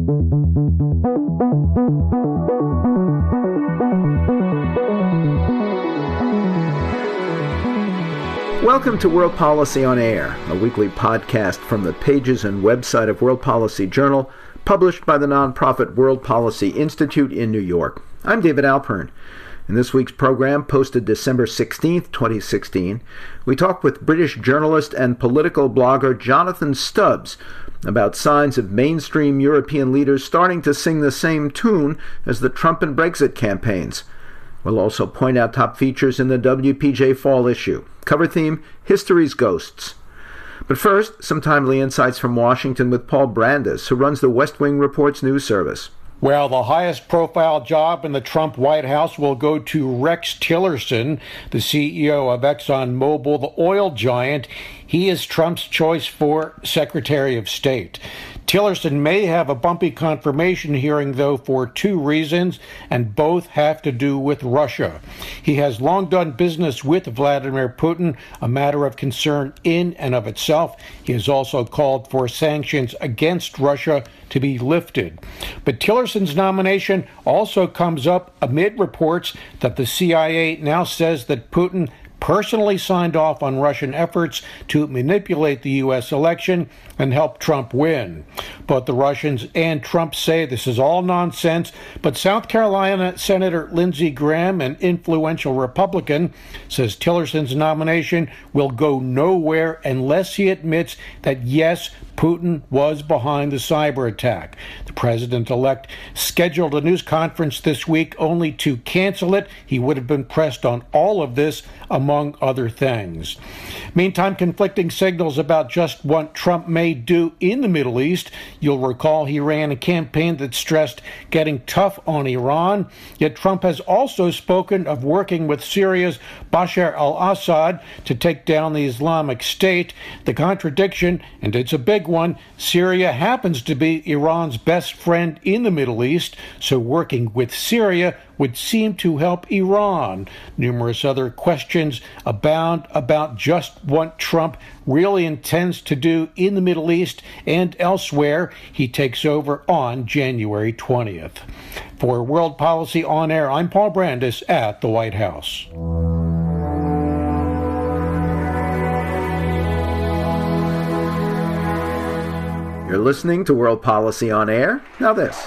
Welcome to World Policy on Air, a weekly podcast from the pages and website of World Policy Journal, published by the nonprofit World Policy Institute in New York. I'm David Alpern. In this week's program, posted December 16th, 2016, we talk with British journalist and political blogger Jonathan Stubbs about signs of mainstream European leaders starting to sing the same tune as the Trump and Brexit campaigns. We'll also point out top features in the WPJ fall issue. Cover theme, History's Ghosts. But first, some timely insights from Washington with Paul Brandus, who runs the West Wing Report's news service. Well, the highest profile job in the Trump White House will go to Rex Tillerson, the CEO of ExxonMobil, the oil giant. He is Trump's choice for Secretary of State. Tillerson may have a bumpy confirmation hearing, though, for two reasons, and both have to do with Russia. He has long done business with Vladimir Putin, a matter of concern in and of itself. He has also called for sanctions against Russia to be lifted. But Tillerson's nomination also comes up amid reports that the CIA now says that Putin personally signed off on Russian efforts to manipulate the U.S. election and help Trump win. Both the Russians and Trump say this is all nonsense, but South Carolina Senator Lindsey Graham, an influential Republican, says Tillerson's nomination will go nowhere unless he admits that, yes, Putin was behind the cyber attack. The president-elect scheduled a news conference this week only to cancel it. He would have been pressed on all of this, among other things. Meantime, conflicting signals about just what Trump may do in the Middle East. You'll recall he ran a campaign that stressed getting tough on Iran, yet Trump has also spoken of working with Syria's Bashar al-Assad to take down the Islamic State. The contradiction, and it's a big one, Syria happens to be Iran's best friend in the Middle East, so working with Syria would seem to help Iran. Numerous other questions abound about just what Trump really intends to do in the Middle East and elsewhere. He takes over on January 20th. For World Policy On Air, I'm Paul Brandus at the White House. You're listening to World Policy On Air. Now this.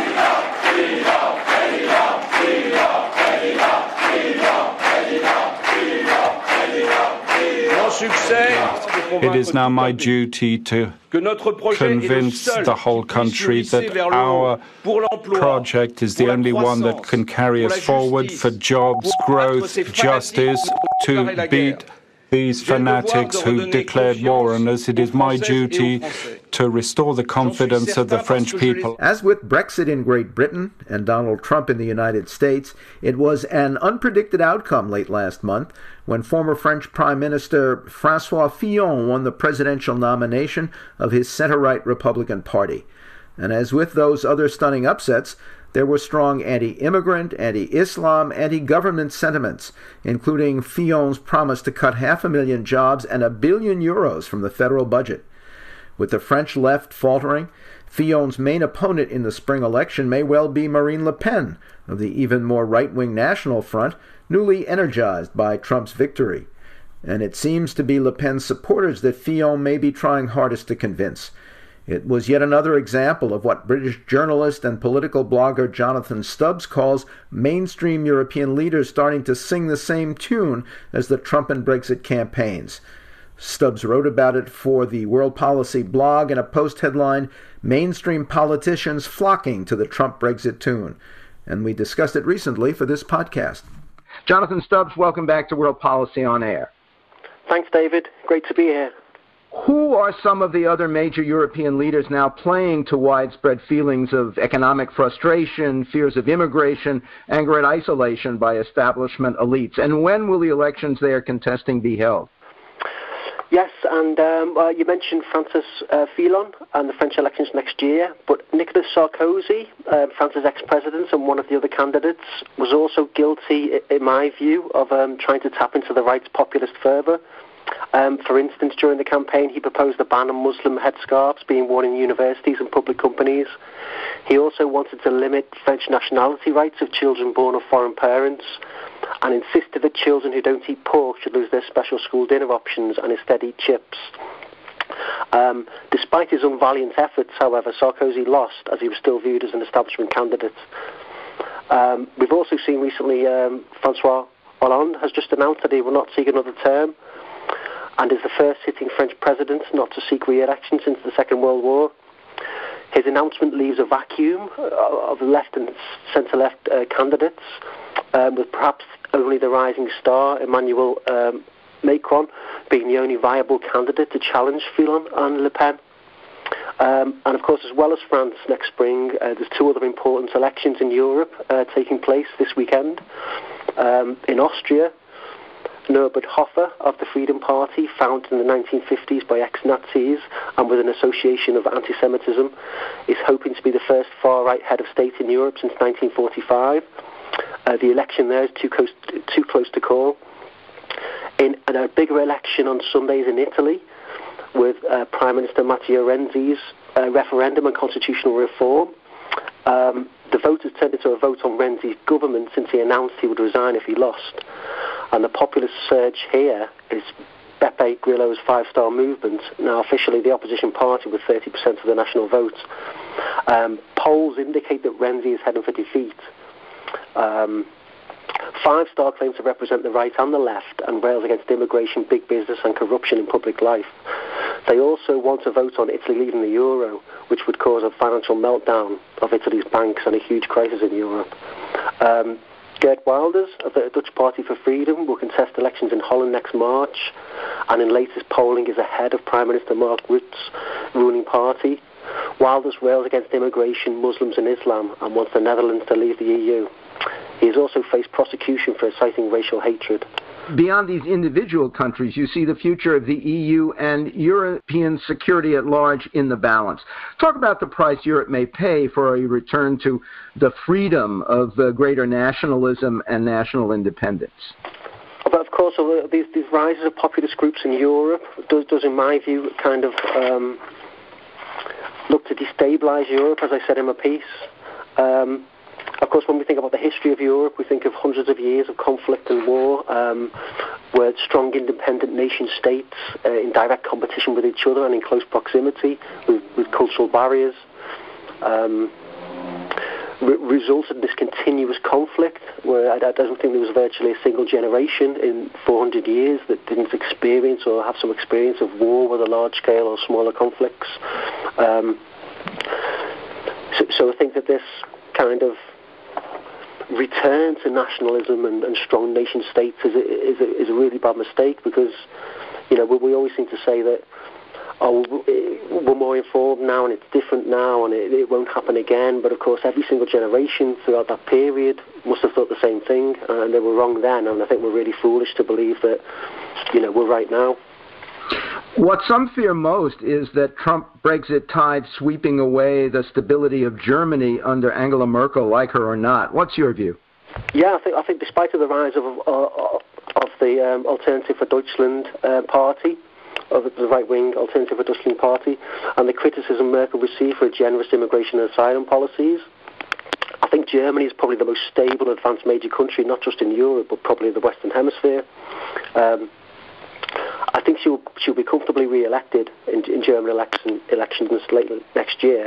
It is now my duty to convince the whole country that our project is the only one that can carry us forward for jobs, growth, justice, to beat these fanatics who declared war on us. It is my duty to restore the confidence of the French people. As with Brexit in Great Britain and Donald Trump in the United States, it was an unpredicted outcome late last month when former French Prime Minister François Fillon won the presidential nomination of his center-right Republican Party. And as with those other stunning upsets, there were strong anti-immigrant, anti-Islam, anti-government sentiments, including Fillon's promise to cut 500,000 jobs and €1 billion from the federal budget. With the French left faltering, Fillon's main opponent in the spring election may well be Marine Le Pen of the even more right-wing National Front, newly energized by Trump's victory. And it seems to be Le Pen's supporters that Fillon may be trying hardest to convince. It was yet another example of what British journalist and political blogger Jonathan Stubbs calls mainstream European leaders starting to sing the same tune as the Trump and Brexit campaigns. Stubbs wrote about it for the World Policy blog in a post headlined, "Mainstream Politicians Flocking to the Trump-Brexit Tune." And we discussed it recently for this podcast. Jonathan Stubbs, welcome back to World Policy On Air. Thanks, David. Great to be here. Who are some of the other major European leaders now playing to widespread feelings of economic frustration, fears of immigration, anger at isolation by establishment elites? And when will the elections they are contesting be held? Yes, and you mentioned Francis Fillon and the French elections next year, but Nicolas Sarkozy, France's ex-president and one of the other candidates, was also guilty, in my view, of trying to tap into the right's populist fervour. For instance, during the campaign, he proposed a ban on Muslim headscarves being worn in universities and public companies. He also wanted to limit French nationality rights of children born of foreign parents, and insisted that children who don't eat pork should lose their special school dinner options and instead eat chips. Despite his unvaliant efforts, however, Sarkozy lost, as he was still viewed as an establishment candidate. We've also seen recently Francois Hollande has just announced that he will not seek another term, and is the first sitting French president not to seek re-election since the Second World War. His announcement leaves a vacuum of left and centre-left candidates, with perhaps only the rising star, Emmanuel Macron, being the only viable candidate to challenge Fillon and Le Pen. And of course, as well as France next spring, there's two other important elections in Europe taking place this weekend. In Austria, Norbert Hofer of the Freedom Party, founded in the 1950s by ex-Nazis and with an association of anti-Semitism, is hoping to be the first far-right head of state in Europe since 1945. The election there is too close to call. In a bigger election on Sundays in Italy, with Prime Minister Matteo Renzi's referendum on constitutional reform. The vote has turned into a vote on Renzi's government since he announced he would resign if he lost. And the populist surge here is Beppe Grillo's five-star movement, now officially the opposition party with 30% of the national vote. Polls indicate that Renzi is heading for defeat. Five-Star claims to represent the right and the left and rails against immigration, big business and corruption in public life. They also want to vote on Italy leaving the euro, which would cause a financial meltdown of Italy's banks and a huge crisis in Europe. Geert Wilders of the Dutch Party for Freedom will contest elections in Holland next March, and in latest polling is ahead of Prime Minister Mark Rutte's ruling party. Wilders rails against immigration, Muslims and Islam and wants the Netherlands to leave the EU. He has also faced prosecution for inciting racial hatred. Beyond these individual countries, you see the future of the EU and European security at large in the balance. Talk about the price Europe may pay for a return to the freedom of greater nationalism and national independence. But of course, these rises of populist groups in Europe does in my view, kind of look to destabilise Europe, as I said in my piece. Of course, when we think about the history of Europe, we think of hundreds of years of conflict and war, where strong independent nation-states in direct competition with each other and in close proximity with cultural barriers resulted in this continuous conflict, where I don't think there was virtually a single generation in 400 years that didn't experience or have some experience of war, whether large-scale or smaller conflicts. So I think that this kind of return to nationalism and strong nation states is a really bad mistake, because we always seem to say that we're more informed now and it's different now and it won't happen again, but of course every single generation throughout that period must have thought the same thing, and they were wrong then, and I think we're really foolish to believe that we're right now. What some fear most is that Trump Brexit tide sweeping away the stability of Germany under Angela Merkel, like her or not. What's your view? Yeah, I think despite the rise of the Alternative for Deutschland party, of the right-wing Alternative for Deutschland party, and the criticism Merkel received for generous immigration and asylum policies, I think Germany is probably the most stable and advanced major country, not just in Europe, but probably in the Western Hemisphere. I think she'll be comfortably re-elected in German elections late next year.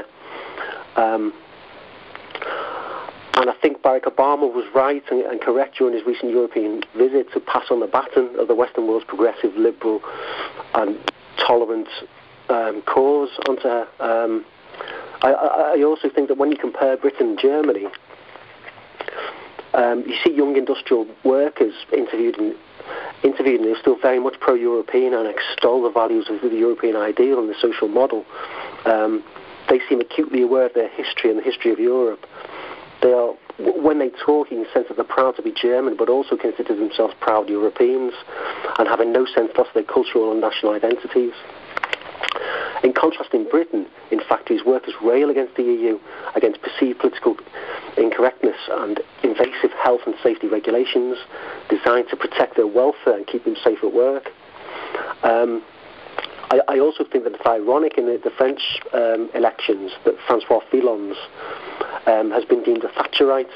And I think Barack Obama was right and correct during his recent European visit to pass on the baton of the Western world's progressive, liberal and tolerant cause onto her. I also think that when you compare Britain and Germany, you see young industrial workers interviewed and they're still very much pro-European and extol the values of the European ideal and the social model. They seem acutely aware of their history and the history of Europe. They are, when they talk, in the sense that they're proud to be German, but also consider themselves proud Europeans and have in no sense lost their cultural and national identities. In contrast, in Britain, in factories, workers rail against the EU, against perceived political incorrectness and invasive health and safety regulations designed to protect their welfare and keep them safe at work. I also think that it's ironic in the French elections that Francois Fillon has been deemed a Thatcherite,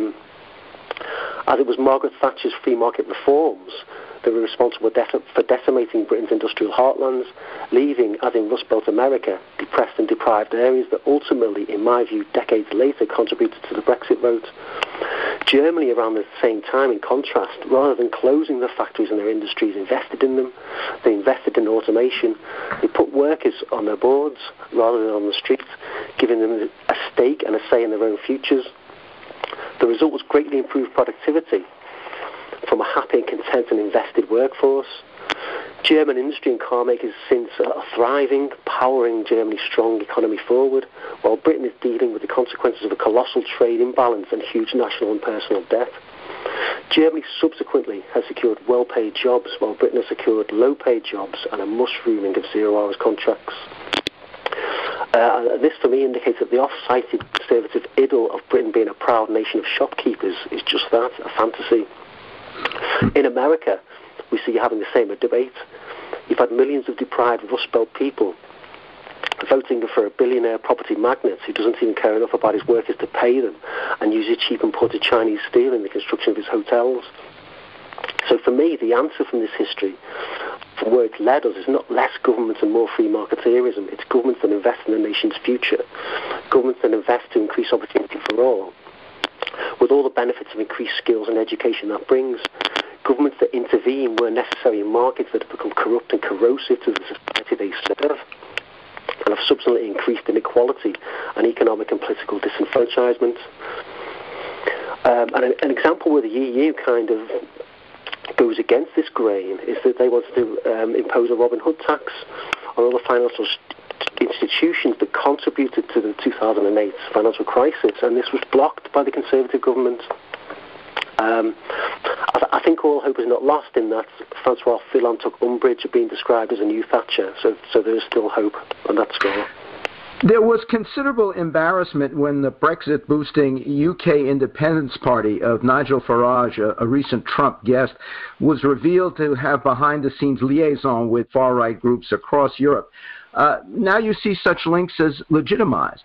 as it was Margaret Thatcher's free market reforms that were responsible for decimating Britain's industrial heartlands, leaving, as in Rust Belt America, depressed and deprived areas that ultimately, in my view, decades later contributed to the Brexit vote. Germany, around the same time, in contrast, rather than closing their factories and their industries, invested in them. They invested in automation. They put workers on their boards rather than on the streets, giving them a stake and a say in their own futures. The result was greatly improved productivity from a happy and content and invested workforce. German industry and car makers since are thriving, powering Germany's strong economy forward, while Britain is dealing with the consequences of a colossal trade imbalance and huge national and personal debt. Germany subsequently has secured well-paid jobs, while Britain has secured low-paid jobs and a mushrooming of zero-hours contracts. This, for me, indicates that the oft-cited conservative idyll of Britain being a proud nation of shopkeepers is just that, a fantasy. In America, we see you having the same debate. You've had millions of deprived Rust Belt people voting for a billionaire property magnate who doesn't even care enough about his workers to pay them and uses cheap imported Chinese steel in the construction of his hotels. So for me, the answer from this history, from where it's led us, is not less government and more free marketeerism. It's governments that invest in the nation's future, governments that invest to increase opportunity for all, with all the benefits of increased skills and education that brings. Governments that intervene where necessary in markets that have become corrupt and corrosive to the society they serve, and have subsequently increased inequality and economic and political disenfranchisement. And an example where the EU kind of goes against this grain is that they wanted to impose a Robin Hood tax on all the financial institutions that contributed to the 2008 financial crisis, and this was blocked by the Conservative government. I think all hope is not lost in that Francois Fillon took umbrage at being described as a new Thatcher, so there is still hope on that score. There was considerable embarrassment when the Brexit-boosting UK Independence Party of Nigel Farage, a recent Trump guest, was revealed to have behind-the-scenes liaison with far-right groups across Europe. Now you see such links as legitimized.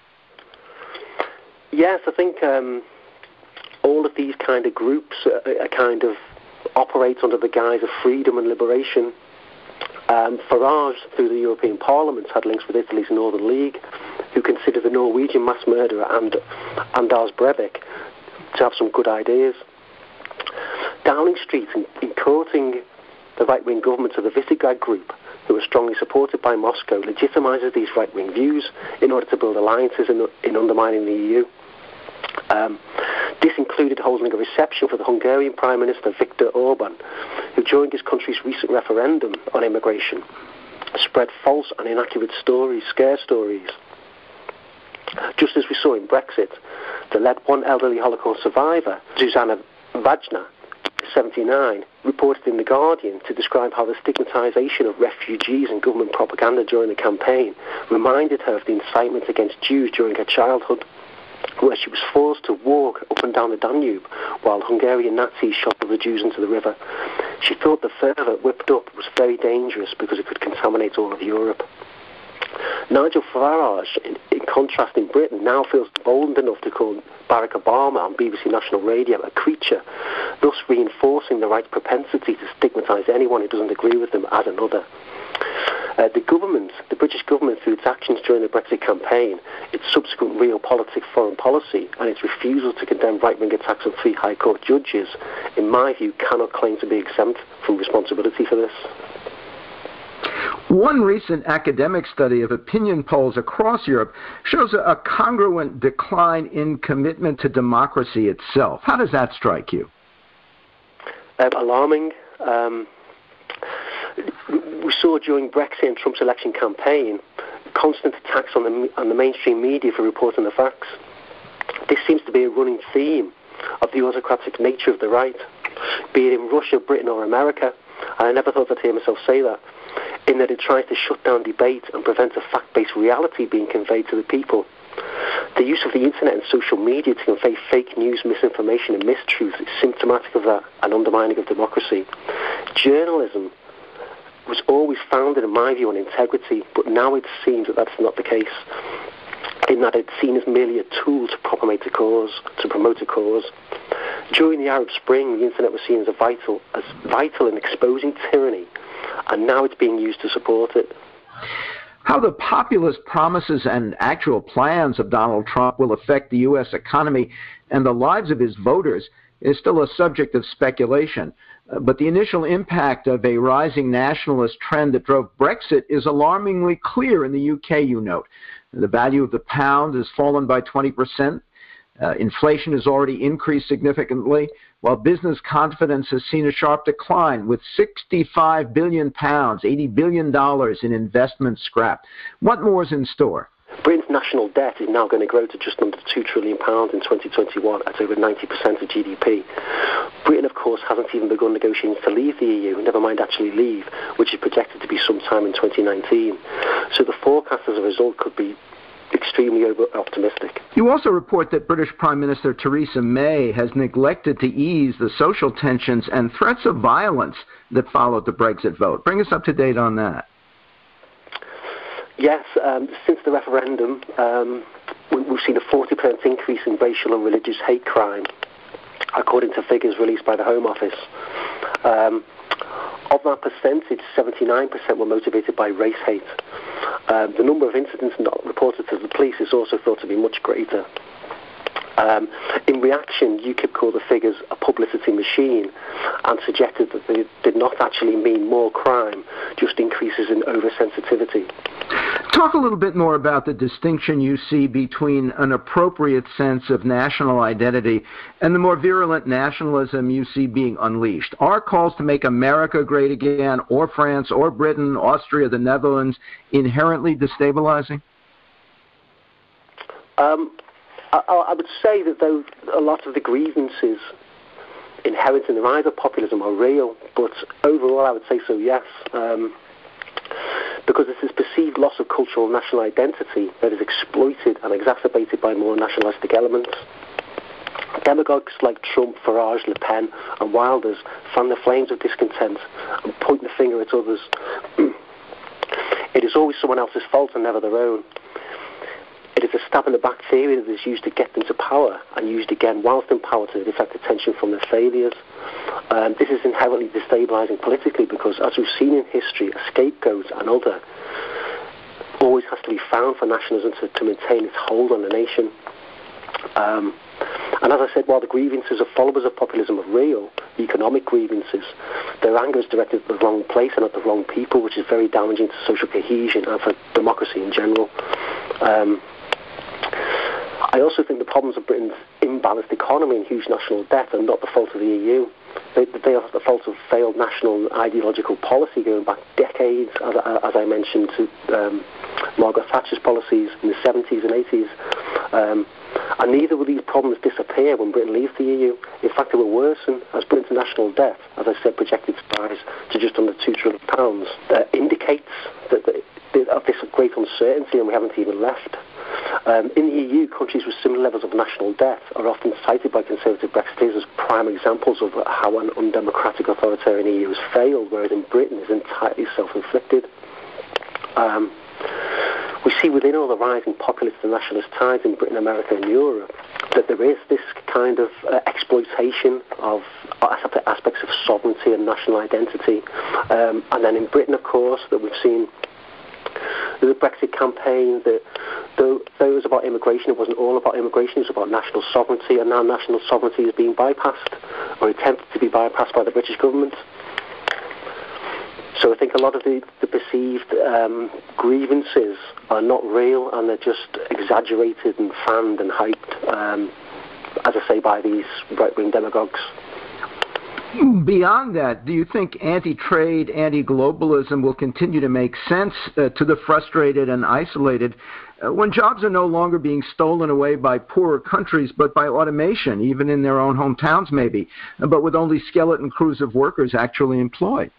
Yes, I think all of these kind of groups kind of operate under the guise of freedom and liberation. Farage, through the European Parliament, had links with Italy's Northern League, who consider the Norwegian mass murderer Anders Breivik to have some good ideas. Downing Street, in courting the right-wing government of the Visegrad Group, who are strongly supported by Moscow, legitimizes these right-wing views in order to build alliances in undermining the EU. This included holding a reception for the Hungarian Prime Minister Viktor Orban, who during his country's recent referendum on immigration spread false and inaccurate stories, scare stories. Just as we saw in Brexit, that led one elderly Holocaust survivor, Zuzana Vajna, 79, reported in The Guardian to describe how the stigmatization of refugees and government propaganda during the campaign reminded her of the incitement against Jews during her childhood, where she was forced to walk up and down the Danube while Hungarian Nazis shot the Jews into the river. She thought the fervour whipped up was very dangerous because it could contaminate all of Europe. Nigel Farage, in contrast in Britain, now feels bold enough to call Barack Obama on BBC National Radio a creature, thus reinforcing the right's propensity to stigmatise anyone who doesn't agree with them as another. The British government, through its actions during the Brexit campaign, its subsequent realpolitik foreign policy, and its refusal to condemn right-wing attacks on 3 High Court judges, in my view, cannot claim to be exempt from responsibility for this. One recent academic study of opinion polls across Europe shows a congruent decline in commitment to democracy itself. How does that strike you? Alarming. We saw during Brexit and Trump's election campaign constant attacks on the mainstream media for reporting the facts. This seems to be a running theme of the autocratic nature of the right, be it in Russia, Britain or America, and I never thought I'd hear myself say that, in that it tries to shut down debate and prevent a fact-based reality being conveyed to the people. The use of the internet and social media to convey fake news, misinformation and mistruth is symptomatic of that, and undermining of democracy. Journalism was always founded, in my view, on integrity, but now it seems that that's not the case, in that it's seen as merely a tool to promote a cause. During the Arab Spring, the internet was seen as vital in exposing tyranny, and now it's being used to support it. How the populist promises and actual plans of Donald Trump will affect the U.S. economy and the lives of his voters is still a subject of speculation. But the initial impact of a rising nationalist trend that drove Brexit is alarmingly clear in the UK, you note. The value of the pound has fallen by 20%. Inflation has already increased significantly, while business confidence has seen a sharp decline, with £65 billion, $80 billion in investment scrapped. What more is in store? Britain's national debt is now going to grow to just under £2 trillion in 2021 at over 90% of GDP. Britain, of course, hasn't even begun negotiations to leave the EU, never mind actually leave, which is projected to be sometime in 2019. So the forecast as a result could be extremely over-optimistic. You also report that British Prime Minister Theresa May has neglected to ease the social tensions and threats of violence that followed the Brexit vote. Bring us up to date on that. Yes, since the referendum, we've seen a 40% increase in racial and religious hate crime, according to figures released by the Home Office. Of that percentage, 79% were motivated by race hate. The number of incidents not reported to the police is also thought to be much greater. In reaction, UKIP called the figures a publicity machine and suggested that they did not actually mean more crime, just increases in oversensitivity. Talk a little bit more about the distinction you see between an appropriate sense of national identity and the more virulent nationalism you see being unleashed. Are calls to make America great again, or France, or Britain, Austria, the Netherlands, inherently destabilizing? I would say that though a lot of the grievances inherent in the rise of populism are real, but overall I would say so, yes. Because it's this perceived loss of cultural national identity that is exploited and exacerbated by more nationalistic elements. Demagogues like Trump, Farage, Le Pen and Wilders fan the flames of discontent and point the finger at others. It is always someone else's fault and never their own. It is a stab-in-the-back theory that is used to get them to power and used again whilst in power to deflect attention from their failures. This is inherently destabilising politically because, as we've seen in history, a scapegoat, another, always has to be found for nationalism to maintain its hold on the nation. And as I said, while the grievances of followers of populism are real, economic grievances, their anger is directed at the wrong place and at the wrong people, which is very damaging to social cohesion and for democracy in general. I also think the problems of Britain's imbalanced economy and huge national debt are not the fault of the EU. They are the fault of failed national and ideological policy going back decades, as I mentioned, to Margaret Thatcher's policies in the 70s and 80s. And neither will these problems disappear when Britain leaves the EU. In fact, they will worsen as Britain's national debt, as I said, projected to rise to just under £2 trillion, indicates that of this great uncertainty, and we haven't even left. In the EU, countries with similar levels of national debt are often cited by conservative Brexiteers as prime examples of how an undemocratic authoritarian EU has failed, whereas in Britain is entirely self-inflicted. We see within all the rising populist and nationalist tides in Britain, America and Europe that there is this kind of exploitation of aspects of sovereignty and national identity. And then in Britain, of course, that we've seen the Brexit campaign, that though it was about immigration, it wasn't all about immigration, it was about national sovereignty, and now national sovereignty is being bypassed, or attempted to be bypassed by the British government. So I think a lot of the perceived grievances are not real, and they're just exaggerated and fanned and hyped, as I say, by these right-wing demagogues. Beyond that, do you think anti-trade, anti-globalism will continue to make sense to the frustrated and isolated when jobs are no longer being stolen away by poorer countries, but by automation, even in their own hometowns maybe, but with only skeleton crews of workers actually employed?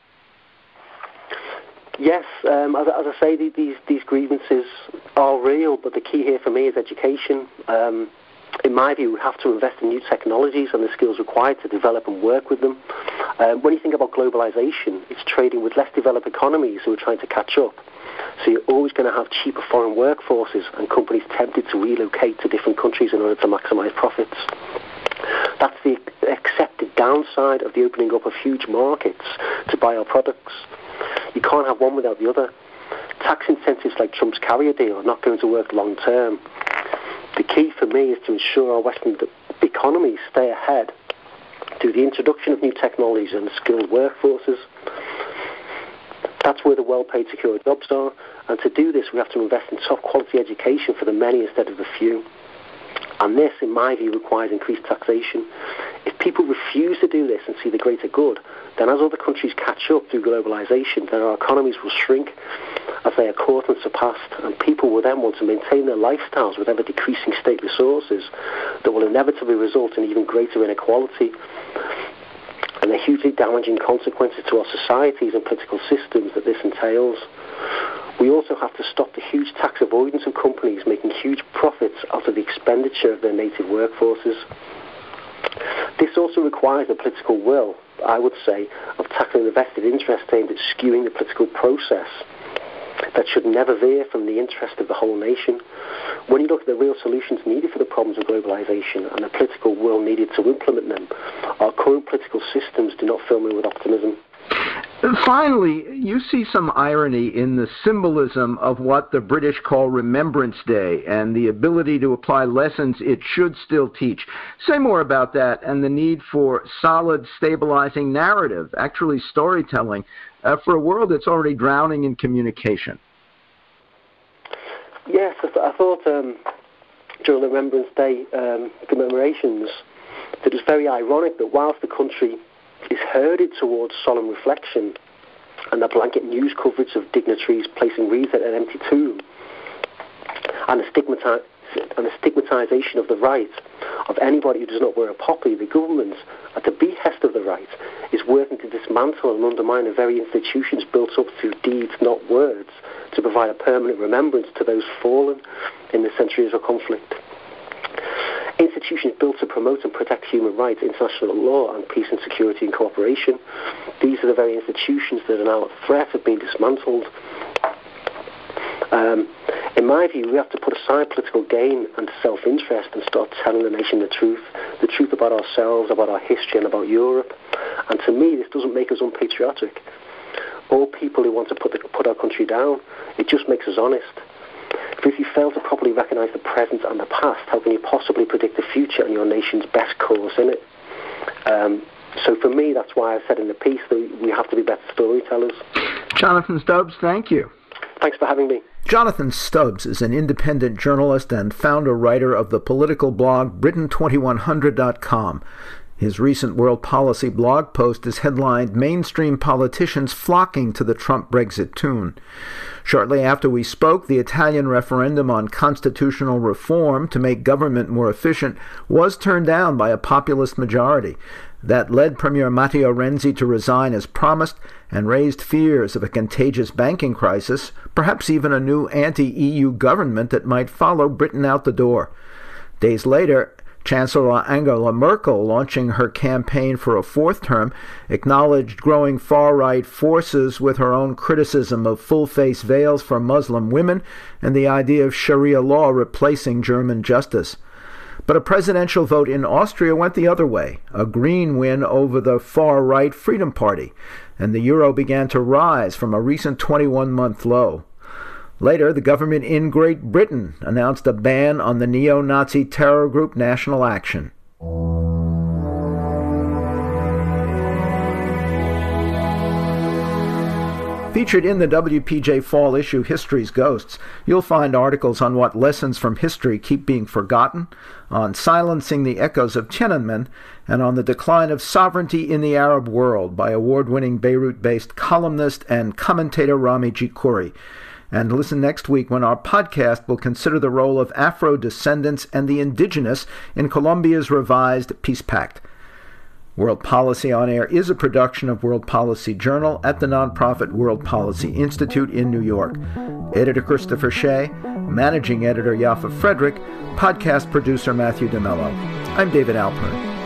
Yes, as I say, these grievances are real, but the key here for me is education. In my view, we have to invest in new technologies and the skills required to develop and work with them. When you think about globalization, it's trading with less developed economies who are trying to catch up. So you're always going to have cheaper foreign workforces and companies tempted to relocate to different countries in order to maximize profits. That's the accepted downside of the opening up of huge markets to buy our products. You can't have one without the other. Tax incentives like Trump's carrier deal are not going to work long term. The key for me is to ensure our Western economies stay ahead through the introduction of new technologies and skilled workforces. That's where the well-paid secure jobs are, and to do this we have to invest in top-quality education for the many instead of the few. And this, in my view, requires increased taxation. If people refuse to do this and see the greater good, then as other countries catch up through globalization, then our economies will shrink as they are caught and surpassed, and people will then want to maintain their lifestyles with ever-decreasing state resources that will inevitably result in even greater inequality and the hugely damaging consequences to our societies and political systems that this entails. We also have to stop the huge tax avoidance of companies making huge profits out of the expenditure of their native workforces. This also requires the political will, I would say, of tackling the vested interest aimed at skewing the political process that should never veer from the interest of the whole nation. When you look at the real solutions needed for the problems of globalization and the political will needed to implement them, our current political systems do not fill me with optimism. Finally, you see some irony in the symbolism of what the British call Remembrance Day and the ability to apply lessons it should still teach. Say more about that and the need for solid, stabilizing narrative, actually storytelling, for a world that's already drowning in communication. Yes, I thought during the Remembrance Day commemorations that it was very ironic that whilst the country is herded towards solemn reflection and the blanket news coverage of dignitaries placing wreaths at an empty tomb and the stigmatization of the right of anybody who does not wear a poppy, the government, at the behest of the right, is working to dismantle and undermine the very institutions built up through deeds, not words, to provide a permanent remembrance to those fallen in the centuries of conflict. Institutions built to promote and protect human rights, international law, and peace and security and cooperation. These are the very institutions that are now at threat of being dismantled. In my view, we have to put aside political gain and self-interest and start telling the nation the truth about ourselves, about our history, and about Europe. And to me, this doesn't make us unpatriotic or people who want to put our country down. It just makes us honest. If you fail to properly recognise the present and the past, how can you possibly predict the future and your nation's best course in it? So for me, that's why I said in the piece that we have to be better storytellers. Jonathan Stubbs, thank you. Thanks for having me. Jonathan Stubbs is an independent journalist and founder-writer of the political blog Britain2100.com. His recent World Policy blog post is headlined, "Mainstream Politicians Flocking to the Trump Brexit Tune." Shortly after we spoke, the Italian referendum on constitutional reform to make government more efficient was turned down by a populist majority. That led Premier Matteo Renzi to resign as promised and raised fears of a contagious banking crisis, perhaps even a new anti-EU government that might follow Britain out the door. Days later, Chancellor Angela Merkel, launching her campaign for a fourth term, acknowledged growing far-right forces with her own criticism of full-face veils for Muslim women and the idea of Sharia law replacing German justice. But a presidential vote in Austria went the other way, a Green win over the far-right Freedom Party, and the euro began to rise from a recent 21-month low. Later, the government in Great Britain announced a ban on the neo-Nazi terror group National Action. Featured in the WPJ Fall issue History's Ghosts, you'll find articles on what lessons from history keep being forgotten, on silencing the echoes of Tiananmen, and on the decline of sovereignty in the Arab world by award-winning Beirut-based columnist and commentator Rami Jikuri. And listen next week when our podcast will consider the role of Afro-descendants and the indigenous in Colombia's revised peace pact. World Policy On Air is a production of World Policy Journal at the nonprofit World Policy Institute in New York. Editor Christopher Shea, Managing Editor Yaffa Frederick, podcast producer Matthew DeMello. I'm David Alpern.